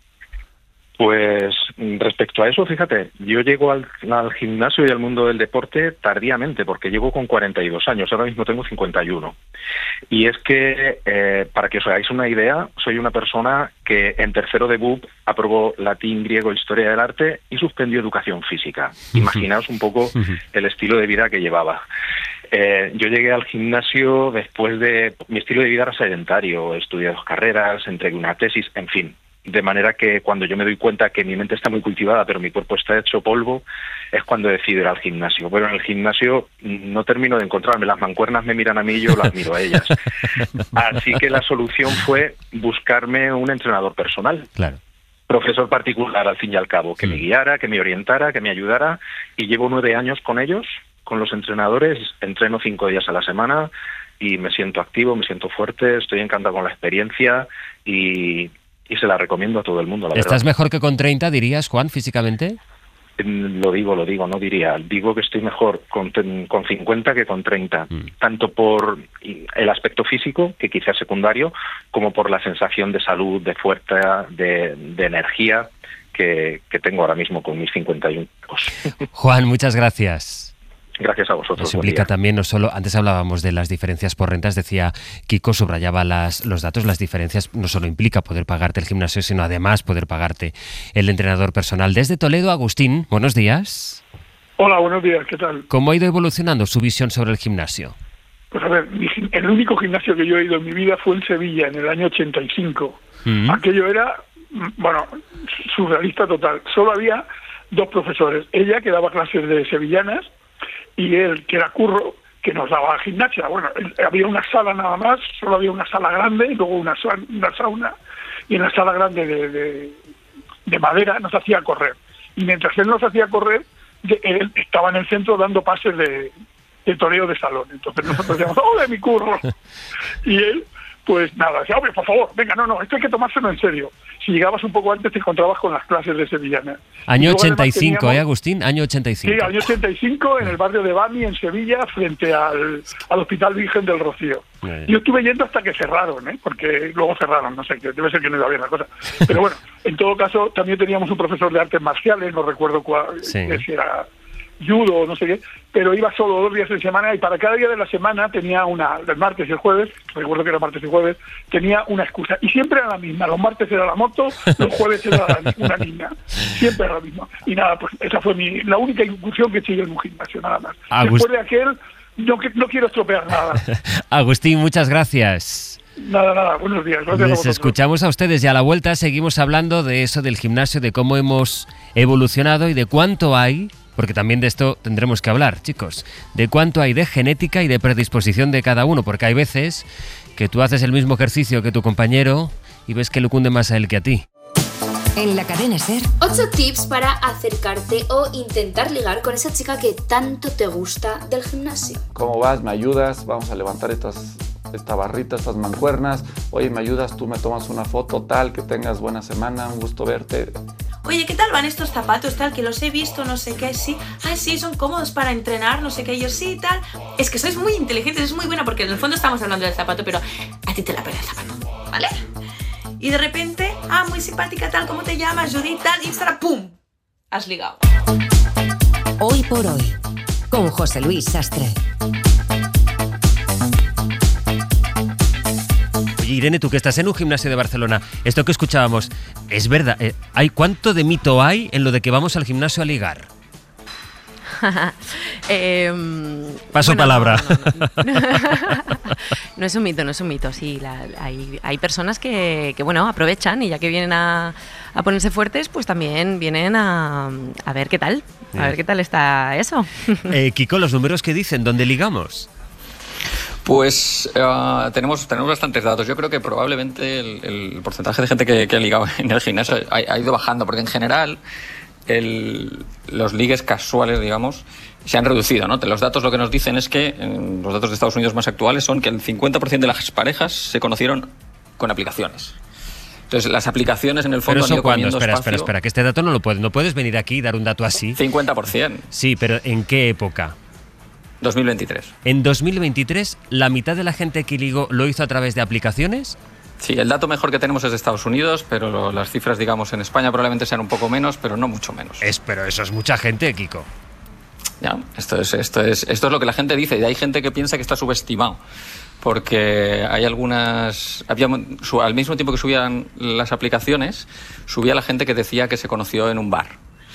Pues respecto a eso, fíjate, yo llego al, al gimnasio y al mundo del deporte tardíamente, porque llego con cuarenta y dos años, ahora mismo tengo cincuenta y uno. Y es que, eh, para que os hagáis una idea, soy una persona que en tercero de B U P aprobó latín, griego, historia del arte y suspendió educación física. Imaginaos un poco el estilo de vida que llevaba. Eh, yo llegué al gimnasio después de... Mi estilo de vida era sedentario, estudié dos carreras, entregué una tesis, en fin. De manera que cuando yo me doy cuenta que mi mente está muy cultivada, pero mi cuerpo está hecho polvo, es cuando decido ir al gimnasio. Pero en el gimnasio no termino de encontrarme. Las mancuernas me miran a mí y yo las miro a ellas. Así que la solución fue buscarme un entrenador personal. Claro. Profesor particular, al fin y al cabo, que sí. me guiara, que me orientara, que me ayudara. Y llevo nueve años con ellos, con los entrenadores. Entreno cinco días a la semana y me siento activo, me siento fuerte, estoy encantado con la experiencia y... y se la recomiendo a todo el mundo, la ¿Estás verdad. mejor que con treinta, dirías, Juan, físicamente? Lo digo, lo digo, no diría. Digo que estoy mejor con, con cincuenta que con treinta, mm. tanto por el aspecto físico, que quizás es secundario, como por la sensación de salud, de fuerza, de, de energía que, que tengo ahora mismo con mis cincuenta y uno. Juan, muchas gracias. Gracias a vosotros. Eso implica también, no solo, antes hablábamos de las diferencias por rentas, decía Kiko, subrayaba las, los datos, las diferencias no solo implica poder pagarte el gimnasio, sino además poder pagarte el entrenador personal. Desde Toledo, Agustín, buenos días. Hola, buenos días, ¿qué tal? ¿Cómo ha ido evolucionando su visión sobre el gimnasio? Pues a ver, el único gimnasio que yo he ido en mi vida fue en Sevilla, en el año ochenta y cinco. Mm. Aquello era, bueno, surrealista total. Solo había dos profesores. Ella, que daba clases de sevillanas, y él, que era Curro, que nos daba gimnasia. Bueno, había una sala nada más, solo había una sala grande, y luego una, una sauna, y en la sala grande de, de, de madera nos hacía correr. Y mientras él nos hacía correr, él estaba en el centro dando pases de... de toreo de salón. Entonces nosotros decíamos, ¡hola, mi Curro! Y él, pues nada, decía, hombre, por favor, venga, no, no, esto hay que tomárselo en serio. Si llegabas un poco antes te encontrabas con las clases de sevillana. Año ochenta y cinco, teníamos, ¿eh, Agustín? Año ochenta y cinco. Sí, año ochenta y cinco, en el barrio de Bami, en Sevilla, frente al, al Hospital Virgen del Rocío. Yo estuve yendo hasta que cerraron, ¿eh? Porque luego cerraron, no sé, que debe ser que no iba bien la cosa. Pero bueno, en todo caso, también teníamos un profesor de artes marciales, no recuerdo cuál, sí. si era judo o no sé qué, pero iba solo dos días de semana y para cada día de la semana tenía una, el martes y el jueves, recuerdo que era martes y jueves, tenía una excusa. Y siempre era la misma, los martes era la moto, los jueves era la, una niña, siempre era la misma. Y nada, pues esa fue mi la única incursión que sigue en un gimnasio, nada más. Agust... Después de aquel, no, no quiero estropear nada. Agustín, muchas gracias. Nada, nada, buenos días. Gracias. Les a escuchamos a ustedes y a la vuelta seguimos hablando de eso del gimnasio, de cómo hemos evolucionado y de cuánto hay, porque también de esto tendremos que hablar, chicos, de cuánto hay de genética y de predisposición de cada uno, porque hay veces que tú haces el mismo ejercicio que tu compañero y ves que le cunde más a él que a ti. En la cadena SER, ocho tips para acercarte o intentar ligar con esa chica que tanto te gusta del gimnasio. ¿Cómo vas? ¿Me ayudas? Vamos a levantar estas, esta barrita, estas mancuernas. Oye, ¿me ayudas? Tú me tomas una foto, tal, que tengas buena semana, un gusto verte. Oye, ¿qué tal van estos zapatos, tal? Que los he visto, no sé qué, sí. Ay, sí, son cómodos para entrenar, no sé qué, yo sí, tal. Es que sois muy inteligentes, es muy buena, porque en el fondo estamos hablando del zapato, pero a ti te la pega el zapato, ¿vale? Y de repente, ah, muy simpática, tal, ¿cómo te llamas? Judith, tal, Instagram, ¡pum! Has ligado. Hoy por hoy, con José Luis Sastre. Oye, Irene, tú que estás en un gimnasio de Barcelona, esto que escuchábamos, ¿es verdad? Eh, ¿hay cuánto de mito hay en lo de que vamos al gimnasio a ligar? eh, Paso bueno, palabra. No, no, no. No es un mito, no es un mito, sí. La, hay, hay personas que, que, bueno, aprovechan y ya que vienen a, a ponerse fuertes, pues también vienen a, a ver qué tal, a ver qué tal está eso. Eh, Kiko, ¿los números que dicen? ¿Dónde ligamos? Pues uh, tenemos, tenemos bastantes datos. Yo creo que probablemente el, el porcentaje de gente que, que ha ligado en el gimnasio ha, ha ido bajando, porque en general el, los ligues casuales, digamos, se han reducido, ¿no? Los datos lo que nos dicen es que, en los datos de Estados Unidos más actuales, son que el cincuenta por ciento de las parejas se conocieron con aplicaciones. Entonces, las aplicaciones en el fondo ¿Pero eso han ido cuándo? comiendo Espera, espacio. espera, espera, que este dato no lo puedes, no puedes venir aquí y dar un dato así. cincuenta por ciento. Sí, pero ¿en qué época? dos mil veintitrés. ¿En dos mil veintitrés la mitad de la gente que ligó lo hizo a través de aplicaciones? Sí, el dato mejor que tenemos es de Estados Unidos, pero lo, las cifras, digamos, en España probablemente sean un poco menos, pero no mucho menos. Es, pero eso es mucha gente, Kiko. Ya, esto es, esto es, esto es lo que la gente dice, y hay gente que piensa que está subestimado, porque hay algunas... Había, al mismo tiempo que subían las aplicaciones, subía la gente que decía que se conoció en un bar.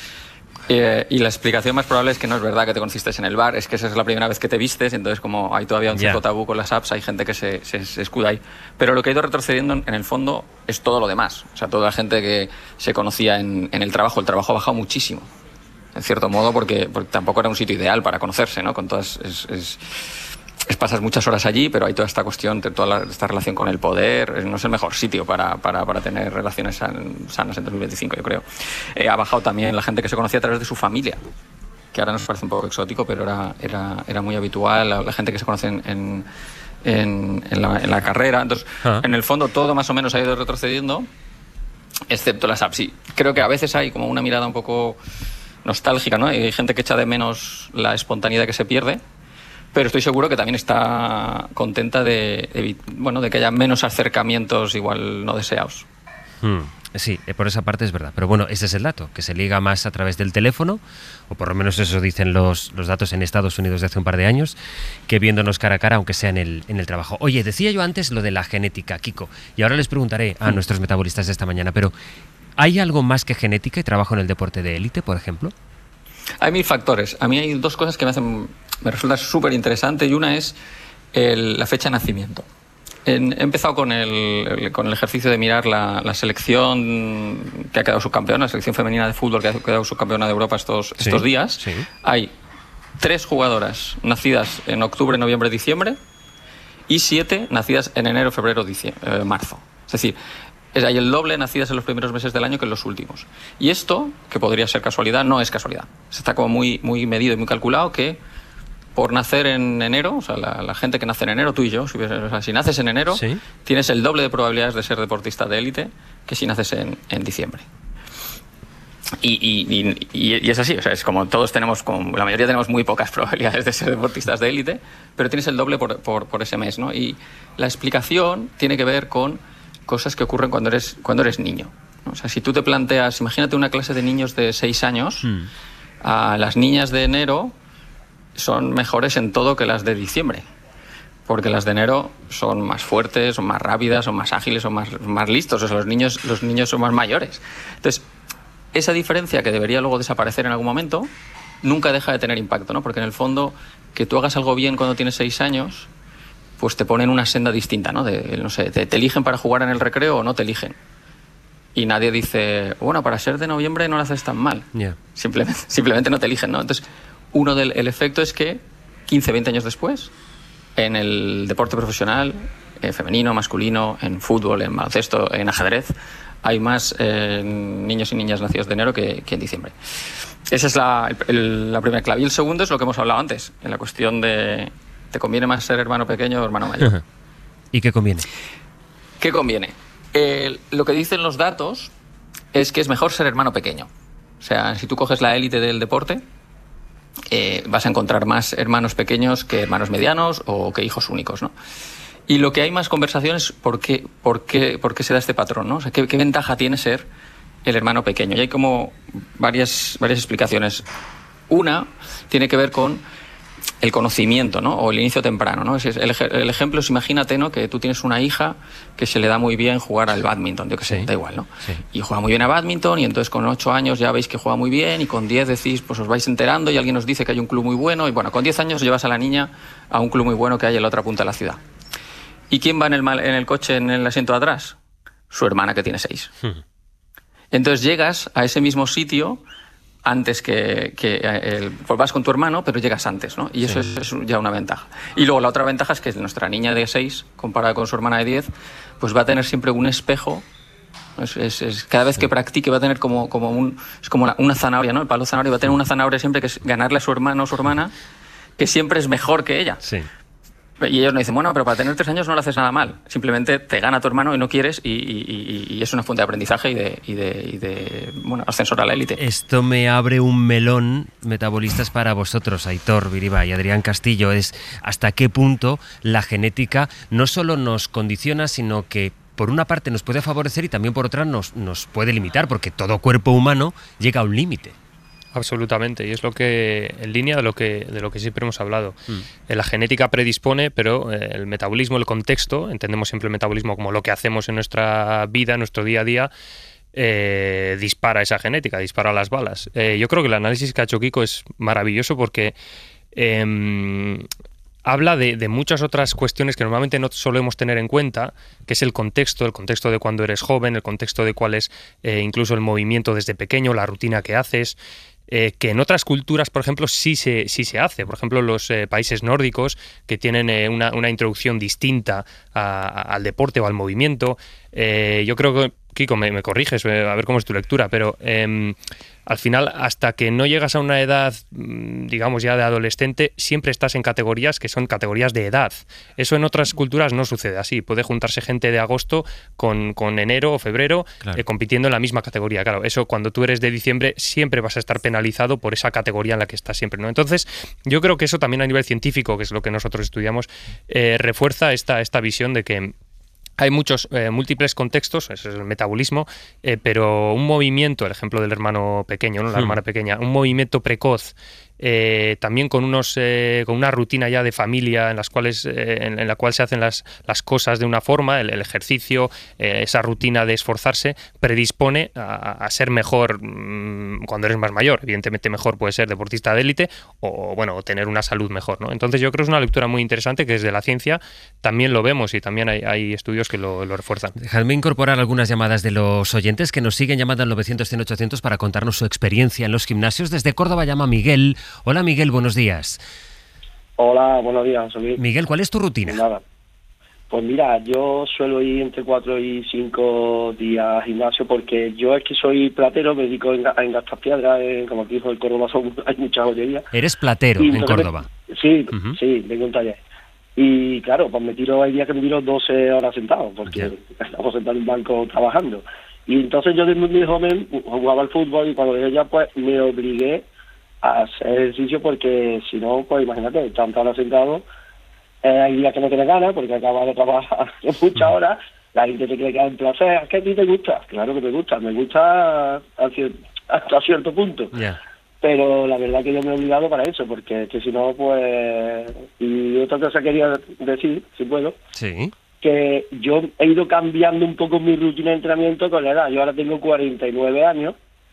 Eh, y la explicación más probable es que no es verdad que te conociste en el bar, es que esa es la primera vez que te vistes, entonces como hay todavía un cierto yeah. tabú con las apps, hay gente que se, se, se escuda ahí. Pero lo que ha ido retrocediendo en el fondo es todo lo demás. O sea, toda la gente que se conocía en, en el trabajo, el trabajo ha bajado muchísimo, en cierto modo, porque, porque tampoco era un sitio ideal para conocerse, ¿no? Con todas... Es, es, es pasas muchas horas allí, pero hay toda esta cuestión, toda la, esta relación con el poder, no es el mejor sitio para, para, para tener relaciones san, sanas en dos mil veinticinco, yo creo. Eh, ha bajado también la gente que se conocía a través de su familia, que ahora nos parece un poco exótico, pero era, era, era muy habitual, la, la gente que se conoce en, en, en, en, la, en la carrera. Entonces, ah. en el fondo, todo más o menos ha ido retrocediendo, excepto las apps. Sí, creo que a veces hay como una mirada un poco nostálgica, ¿no? Hay gente que echa de menos la espontaneidad que se pierde, pero estoy seguro que también está contenta de, de, bueno, de que haya menos acercamientos igual no deseados. Hmm. Sí, por esa parte es verdad. Pero bueno, ese es el dato, que se liga más a través del teléfono, o por lo menos eso dicen los, los datos en Estados Unidos de hace un par de años, que viéndonos cara a cara, aunque sea en el, en el trabajo. Oye, decía yo antes lo de la genética, Kiko, y ahora les preguntaré a nuestros metabolistas de esta mañana, pero ¿hay algo más que genética y trabajo en el deporte de élite, por ejemplo? Hay mil factores. A mí hay dos cosas que me hacen, me resulta súper interesante, y una es el, la fecha de nacimiento. En, he empezado con el, con el ejercicio de mirar la, la selección que ha quedado subcampeona, la selección femenina de fútbol que ha quedado subcampeona de Europa estos, Sí, estos días. sí. Hay tres jugadoras nacidas en octubre, noviembre, diciembre, y siete nacidas en enero, febrero, diciembre, eh, marzo. Es decir, es, hay el doble nacidas en los primeros meses del año que en los últimos. Y esto, que podría ser casualidad, no es casualidad. Se está como muy, muy medido y muy calculado que por nacer en enero, o sea, la, la gente que nace en enero, tú y yo, si, o sea, si naces en enero, ¿Sí? tienes el doble de probabilidades de ser deportista de élite que si naces en, en diciembre. Y, y, y, y es así, o sea, es como todos tenemos, como la mayoría tenemos muy pocas probabilidades de ser deportistas de élite, pero tienes el doble por, por, por ese mes, ¿no? Y la explicación tiene que ver con cosas que ocurren cuando eres, cuando eres niño, ¿no? O sea, si tú te planteas, imagínate una clase de niños de seis años, Hmm. a las niñas de enero son mejores en todo que las de diciembre, porque las de enero son más fuertes, son más rápidas, son más ágiles, son más, más listos, o sea, los niños, los niños son más mayores. Entonces, esa diferencia que debería luego desaparecer en algún momento, nunca deja de tener impacto, ¿no? Porque en el fondo, que tú hagas algo bien cuando tienes seis años, pues te ponen una senda distinta, ¿no? De, no sé, te, te eligen para jugar en el recreo o no te eligen. Y nadie dice, bueno, para ser de noviembre no lo haces tan mal. Yeah. Simplemente, simplemente no te eligen, ¿no? Entonces, uno del el efecto es que quince, veinte años después, en el deporte profesional, eh, femenino, masculino, en fútbol, en baloncesto, en ajedrez, hay más eh, niños y niñas nacidos de enero que, que en diciembre. Esa es la, el, la primera clave. Y el segundo es lo que hemos hablado antes, en la cuestión de ¿te conviene más ser hermano pequeño o hermano mayor? ¿Y qué conviene? ¿Qué conviene? Eh, lo que dicen los datos es que es mejor ser hermano pequeño. O sea, si tú coges la élite del deporte, eh, vas a encontrar más hermanos pequeños que hermanos medianos o que hijos únicos, ¿no? Y lo que hay más conversaciones, ¿por qué, por qué, por qué se da este patrón, ¿no? O sea, ¿qué, qué ventaja tiene ser el hermano pequeño? Y hay como varias, varias explicaciones. Una tiene que ver con el conocimiento, ¿no? O el inicio temprano, ¿no? Es el, el ejemplo es, imagínate, ¿no? Que tú tienes una hija que se le da muy bien jugar al bádminton, yo qué sé, Sí. da igual, ¿no? Sí. Y juega muy bien a bádminton, y entonces con ocho años ya veis que juega muy bien, y con diez decís, pues os vais enterando y alguien os dice que hay un club muy bueno, y bueno, con diez años llevas a la niña a un club muy bueno que hay en la otra punta de la ciudad. ¿Y quién va en el, mal- en el coche en el asiento de atrás? Su hermana, que tiene seis. Entonces llegas a ese mismo sitio antes que, que el, pues vas con tu hermano, pero llegas antes, ¿no? Y eso Sí. es, es ya una ventaja. Y luego la otra ventaja es que nuestra niña de seis, comparada con su hermana de diez, pues va a tener siempre un espejo. Es, es- es- cada vez que practique va a tener como, como un, es como la- una zanahoria, ¿no? El palo zanahoria va a tener una zanahoria siempre, que es ganarle a su hermano o su hermana, que siempre es mejor que ella. Sí. Y ellos nos dicen, bueno, pero para tener tres años no le haces nada mal. Simplemente te gana tu hermano y no quieres, y, y- y- y es una fuente de aprendizaje y de, y de, y de bueno, ascensor a la élite. Esto me abre un melón, metabolistas, para vosotros, Aitor Viriba y Adrián Castillo. Es hasta qué punto la genética no solo nos condiciona, sino que por una parte nos puede favorecer y también por otra nos, nos puede limitar, porque todo cuerpo humano llega a un límite. Absolutamente, y es lo que en línea de lo que de lo que siempre hemos hablado. Mm. La genética predispone, pero eh, el metabolismo, el contexto, entendemos siempre el metabolismo como lo que hacemos en nuestra vida, en nuestro día a día, eh, dispara esa genética, dispara las balas. Eh, yo creo que el análisis que ha hecho Kiko es maravilloso porque eh, habla de, de muchas otras cuestiones que normalmente no solemos tener en cuenta, que es el contexto, el contexto de cuando eres joven, el contexto de cuál es eh, incluso el movimiento desde pequeño, la rutina que haces. Eh, que en otras culturas, por ejemplo, sí se, sí se hace. Por ejemplo, los eh, países nórdicos, que tienen eh, una, una introducción distinta a, a, al deporte o al movimiento. Eh, yo creo que, Kiko, me, me corriges, a ver cómo es tu lectura, pero eh, al final, hasta que no llegas a una edad, digamos ya de adolescente, siempre estás en categorías que son categorías de edad. Eso en otras culturas no sucede así. Puede juntarse gente de agosto con, con enero o febrero, claro, eh, compitiendo en la misma categoría. Claro, eso cuando tú eres de diciembre siempre vas a estar penalizado por esa categoría en la que estás siempre, ¿no? Entonces, yo creo que eso también a nivel científico, que es lo que nosotros estudiamos, eh, refuerza esta, esta visión de que Hay muchos, eh, múltiples contextos, ese es el metabolismo, eh, pero un movimiento, el ejemplo del hermano pequeño, ¿no? La Hmm. hermana pequeña, un movimiento precoz, eh, también con unos eh, con una rutina ya de familia en las cuales eh, en, en la cual se hacen las, las cosas de una forma, el, el ejercicio, eh, esa rutina de esforzarse, predispone a, a ser mejor mmm, cuando eres más mayor. Evidentemente mejor puede ser deportista de élite o bueno, o tener una salud mejor, ¿no? Entonces yo creo que es una lectura muy interesante que desde la ciencia también lo vemos y también hay, hay estudios que lo, lo refuerzan. Dejadme incorporar algunas llamadas de los oyentes que nos siguen llamando al novecientos, cien, ochocientos para contarnos su experiencia en los gimnasios. Desde Córdoba llama Miguel. Hola Miguel, buenos días. Hola, buenos días, José. Miguel, ¿cuál es tu rutina? Pues nada. Pues mira, yo suelo ir entre cuatro y cinco días al gimnasio porque yo es que soy platero, me dedico en, en gastar piedras, en, como aquí dijo el Córdoba son, hay muchas joyerías. Eres platero Y en entonces Córdoba. me- sí, Ujú. sí, tengo un taller. Y claro, pues me tiro, hay días que me tiro doce horas sentado porque estamos sentados en un banco trabajando. Y entonces yo desde muy joven jugaba al fútbol y cuando dejé ya pues me obligué a hacer ejercicio porque si no, pues imagínate, tantas horas sentado, eh, hay días que no tienes ganas porque acabas de trabajar muchas horas, la gente te cree que es un placer, ¿es que a ti te gusta? Claro que me gusta, me gusta hacia- hasta cierto punto. Ya. Pero la verdad que yo me he obligado para eso, porque es que si no, pues... Y otra cosa quería decir, si puedo, Sí. que yo he ido cambiando un poco mi rutina de entrenamiento con la edad. Yo ahora tengo cuarenta y nueve años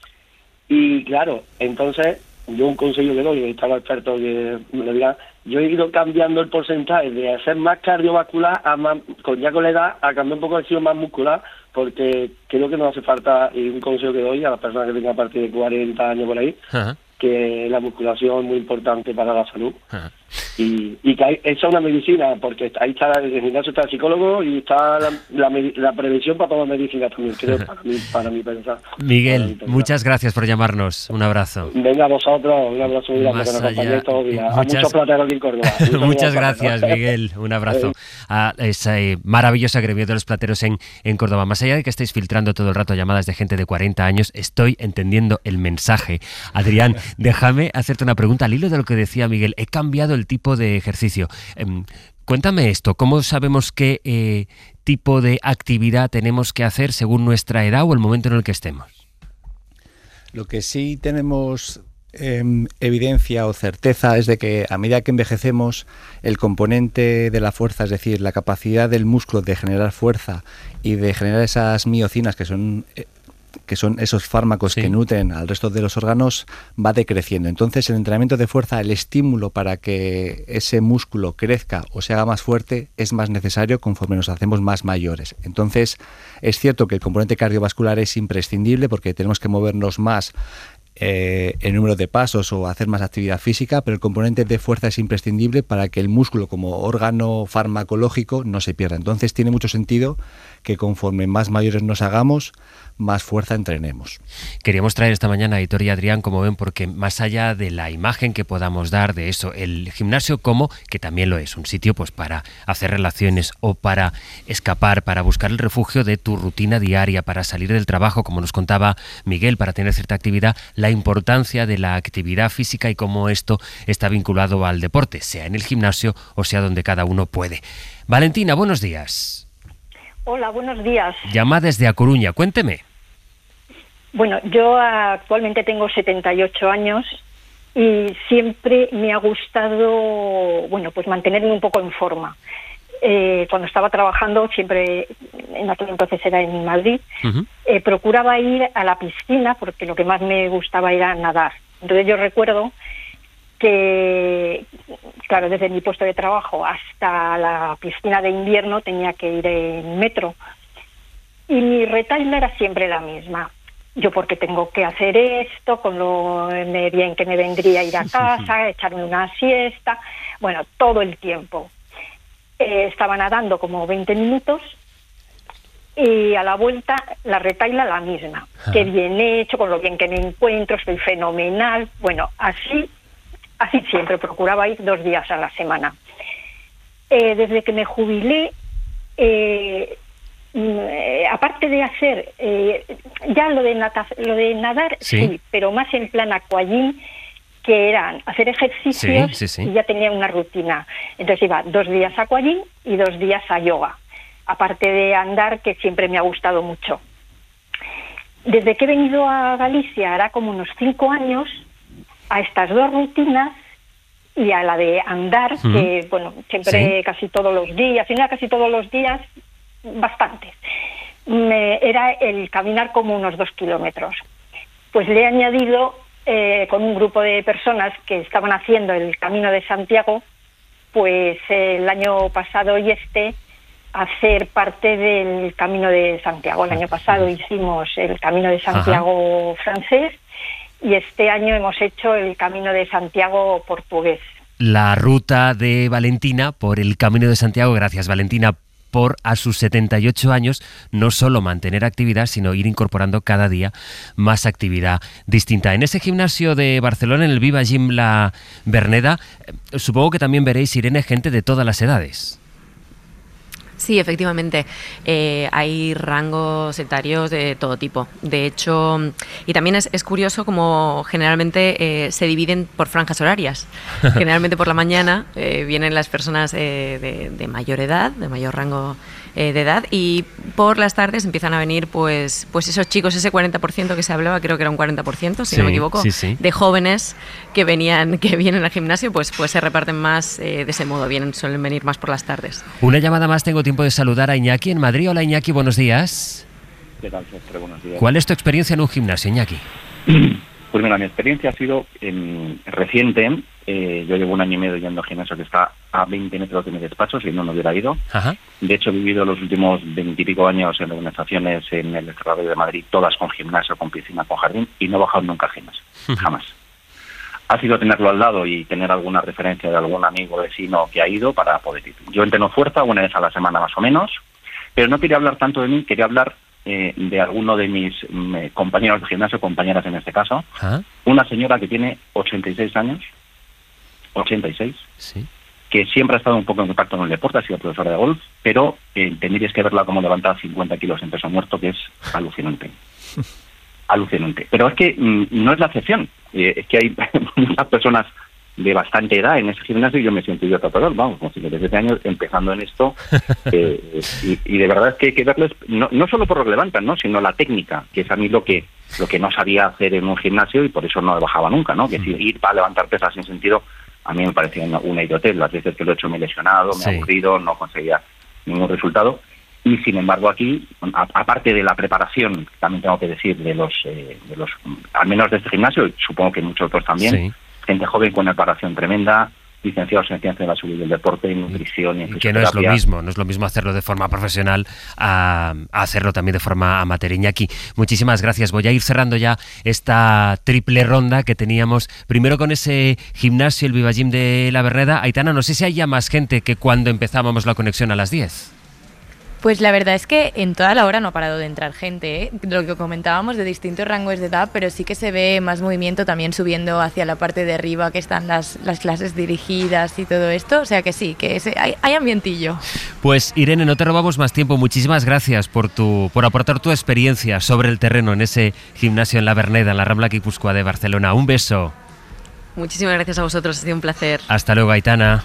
y claro, entonces yo un consejo que doy, están los expertos que me lo dirán, yo he ido cambiando el porcentaje de hacer más cardiovascular a más, con ya con la edad, a cambiar un poco de sido más muscular, porque creo que no hace falta, y un consejo que doy a las personas que tengan a partir de cuarenta años por ahí, Ajá. que la musculación es muy importante para la salud. Ajá. Y, y que hay, esa es una medicina, porque ahí está el gimnasio, está el psicólogo y está la, la, medi- la prevención para todas las medicinas también, creo, para mí, para mi pensar. Miguel, muchas gracias por llamarnos. Un abrazo. Venga, a vosotros, un abrazo muy grande, Más que nos allá. acompañéis todos los días. A Muchas- muchos plateros aquí en Córdoba. Un saludo Muchas a gracias, todos. Miguel. Un abrazo a esa eh, maravillosa gremio de los plateros en, en Córdoba. Más allá de que estáis filtrando todo el rato llamadas de gente de cuarenta años, estoy entendiendo el mensaje. Adrián, déjame hacerte una pregunta al hilo de lo que decía Miguel. He cambiado el tipo de ejercicio. Em, cuéntame esto. ¿Cómo sabemos qué eh, tipo de actividad tenemos que hacer según nuestra edad o el momento en el que estemos? Lo que sí tenemos eh, evidencia o certeza es de que a medida que envejecemos, el componente de la fuerza, es decir, la capacidad del músculo de generar fuerza y de generar esas miocinas que son... Eh, que son esos fármacos sí. que nutren al resto de los órganos, va decreciendo. Entonces, el entrenamiento de fuerza, el estímulo para que ese músculo crezca o se haga más fuerte, es más necesario conforme nos hacemos más mayores. Entonces, es cierto que el componente cardiovascular es imprescindible porque tenemos que movernos más eh, el número de pasos o hacer más actividad física, pero el componente de fuerza es imprescindible para que el músculo como órgano farmacológico no se pierda. Entonces, tiene mucho sentido que conforme más mayores nos hagamos, más fuerza entrenemos. Queríamos traer esta mañana a Aitor y Adrián, como ven, porque más allá de la imagen que podamos dar de eso, el gimnasio como, que también lo es, un sitio pues para hacer relaciones o para escapar, para buscar el refugio de tu rutina diaria, para salir del trabajo, como nos contaba Miguel, para tener cierta actividad, la importancia de la actividad física y cómo esto está vinculado al deporte, sea en el gimnasio o sea donde cada uno puede. Valentina, buenos días. Hola, buenos días. Llama desde A Coruña, cuénteme. Bueno, yo actualmente tengo setenta y ocho años y siempre me ha gustado, bueno, pues mantenerme un poco en forma. Eh, cuando estaba trabajando, siempre, en aquel entonces era en Madrid, uh-huh. eh, procuraba ir a la piscina porque lo que más me gustaba era nadar. Entonces yo recuerdo que, claro, desde mi puesto de trabajo hasta la piscina de invierno tenía que ir en metro y mi retahíla era siempre la misma. Yo porque tengo que hacer esto, con lo bien que me vendría ir a casa, echarme una siesta, bueno, todo el tiempo. Eh, estaba nadando como veinte minutos y a la vuelta la retahíla la misma. Ah. Qué bien hecho, con lo bien que me encuentro, estoy fenomenal. Bueno, así... Así siempre, procuraba ir dos días a la semana. Eh, desde que me jubilé, eh, eh, aparte de hacer, eh, ya lo de, nata, lo de nadar, sí. sí, pero más en plan aquagym, que eran hacer ejercicios sí, sí, sí. y ya tenía una rutina. Entonces iba dos días a aquagym y dos días a yoga. aparte de andar, que siempre me ha gustado mucho. Desde que he venido a Galicia, hará como unos cinco años, a estas dos rutinas y a la de andar, mm. que bueno, siempre ¿Sí? casi todos los días, al final casi todos los días, bastantes. Me, era el caminar como unos dos kilómetros. Pues le he añadido, eh, con un grupo de personas que estaban haciendo el Camino de Santiago, pues eh, el año pasado y este, hacer parte del Camino de Santiago. El año pasado hicimos el Camino de Santiago Ajá. francés y este año hemos hecho el Camino de Santiago portugués. La ruta de Valentina por el Camino de Santiago, gracias Valentina, por a sus setenta y ocho años no solo mantener actividad, sino ir incorporando cada día más actividad distinta. En ese gimnasio de Barcelona, en el Viva Gym La Verneda, supongo que también veréis, Irene, gente de todas las edades. Sí, efectivamente, eh, hay rangos etarios de todo tipo. De hecho, y también es, es curioso como generalmente eh, se dividen por franjas horarias. Generalmente por la mañana eh, vienen las personas eh, de, de mayor edad, de mayor rango eh, de edad, y por las tardes empiezan a venir pues, pues esos chicos, ese cuarenta por ciento que se hablaba, creo que era un cuarenta por ciento, si sí, no me equivoco, sí, sí. de jóvenes que venían, que vienen al gimnasio, pues, pues se reparten más eh, de ese modo, vienen, suelen venir más por las tardes. Una llamada más, tengo tiempo de saludar a Iñaki en Madrid. Hola Iñaki, buenos días. ¿Qué tal, César? Buenos días. ¿Cuál es tu experiencia en un gimnasio, Iñaki? Pues mira, mi experiencia ha sido en, reciente. Eh, yo llevo un año y medio yendo al gimnasio que está a veinte metros de mi despacho, si no, no hubiera ido. Ajá. De hecho, he vivido los últimos veintipico años en organizaciones en el Desarrollo de Madrid, todas con gimnasio, con piscina, con jardín, y no he bajado nunca al gimnasio, jamás. Ha sido tenerlo al lado y tener alguna referencia de algún amigo vecino que ha ido para poder ir. Yo entreno fuerza una vez a la semana más o menos, pero no quería hablar tanto de mí, quería hablar eh, de alguno de mis eh, compañeros de gimnasio, compañeras en este caso. ¿Ah? Una señora que tiene ochenta y seis años, ochenta y seis, sí. que siempre ha estado un poco en contacto con el deporte, ha sido profesora de golf, pero eh, tendríais que verla como levantaba cincuenta kilos en peso muerto, que es alucinante. Alucinante. Pero es que mm, no es la excepción. Eh, es que hay muchas personas de bastante edad en ese gimnasio y yo me siento idiota, pero vamos, con cincuenta y siete años empezando en esto eh, y, y de verdad es que hay que verles, no, no solo por lo que levantan, ¿no? Sino la técnica, que es a mí lo que lo que no sabía hacer en un gimnasio y por eso no bajaba nunca, ¿no? Que si ir para levantar pesas sin sentido, a mí me parecía una, una idiotez. Las veces que lo he hecho me he lesionado, me he sí. aburrido, no conseguía ningún resultado. Y sin embargo aquí, a, aparte de la preparación, también tengo que decir de los, eh, de los, al menos de este gimnasio, y supongo que muchos otros también, sí. gente joven con una preparación tremenda, licenciados en ciencias de la salud y del deporte, en nutrición y en que no es lo mismo, no es lo mismo hacerlo de forma profesional a, a hacerlo también de forma amateur. Iñaki, muchísimas gracias. Voy a ir cerrando ya esta triple ronda que teníamos primero con ese gimnasio, el Viva Gym de La Verneda. Aitana, no sé si hay ya más gente que cuando empezábamos la conexión a las diez. Pues la verdad es que en toda la hora no ha parado de entrar gente, ¿eh? Lo que comentábamos de distintos rangos de edad, pero sí que se ve más movimiento también subiendo hacia la parte de arriba, que están las, las clases dirigidas y todo esto, o sea que sí, que ese, hay, hay ambientillo. Pues Irene, no te robamos más tiempo, muchísimas gracias por tu por aportar tu experiencia sobre el terreno en ese gimnasio en La Verneda, en la Rambla Guipúzcoa de Barcelona. Un beso. Muchísimas gracias a vosotros, ha sido un placer. Hasta luego, Aitana.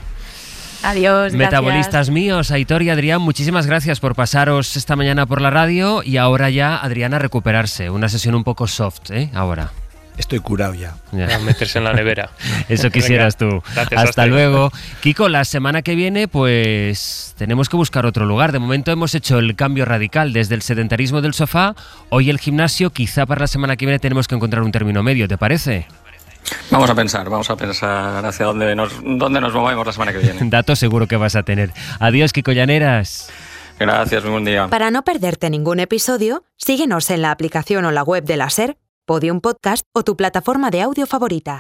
Adiós, Metabolistas gracias. míos, Aitor y Adrián, muchísimas gracias por pasaros esta mañana por la radio y ahora ya, Adrián, a recuperarse. Una sesión un poco soft, ¿eh? Ahora. Estoy curado ya. ya. A meterse en la nevera. Eso quisieras tú. Gracias, hasta luego. Kiko, la semana que viene, pues tenemos que buscar otro lugar. De momento hemos hecho el cambio radical desde el sedentarismo del sofá, hoy el gimnasio, quizá para la semana que viene tenemos que encontrar un término medio, ¿te parece? Vamos a pensar, vamos a pensar hacia dónde nos, dónde nos movemos la semana que viene. Datos seguro que vas a tener. Adiós, Kiko Llaneras. Gracias, muy buen día. Para no perderte ningún episodio, síguenos en la aplicación o la web de la SER, Podium Podcast o tu plataforma de audio favorita.